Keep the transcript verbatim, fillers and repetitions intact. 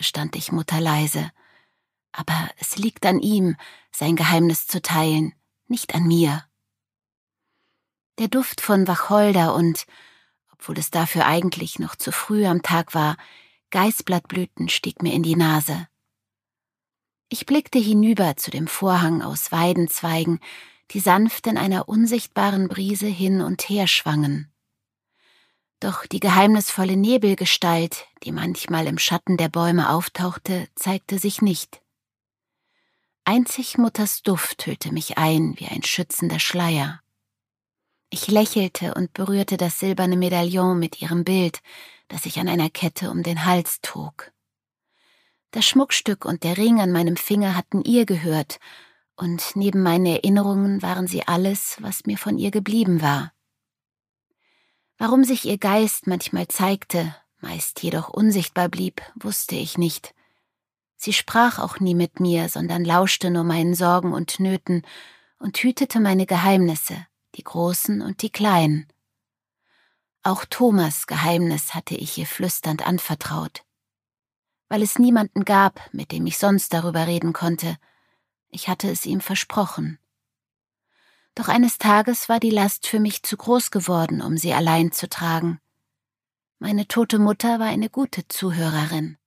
gestand ich Mutter leise. »Aber es liegt an ihm, sein Geheimnis zu teilen, nicht an mir.« Der Duft von Wacholder und, obwohl es dafür eigentlich noch zu früh am Tag war, Geißblattblüten stieg mir in die Nase. Ich blickte hinüber zu dem Vorhang aus Weidenzweigen, die sanft in einer unsichtbaren Brise hin und her schwangen. Doch die geheimnisvolle Nebelgestalt, die manchmal im Schatten der Bäume auftauchte, zeigte sich nicht. Einzig Mutters Duft hüllte mich ein wie ein schützender Schleier. Ich lächelte und berührte das silberne Medaillon mit ihrem Bild, das ich an einer Kette um den Hals trug. Das Schmuckstück und der Ring an meinem Finger hatten ihr gehört, und neben meinen Erinnerungen waren sie alles, was mir von ihr geblieben war. Warum sich ihr Geist manchmal zeigte, meist jedoch unsichtbar blieb, wusste ich nicht. Sie sprach auch nie mit mir, sondern lauschte nur meinen Sorgen und Nöten und hütete meine Geheimnisse, die großen und die kleinen. Auch Thomas' Geheimnis hatte ich ihr flüsternd anvertraut. Weil es niemanden gab, mit dem ich sonst darüber reden konnte. Ich hatte es ihm versprochen. Doch eines Tages war die Last für mich zu groß geworden, um sie allein zu tragen. Meine tote Mutter war eine gute Zuhörerin.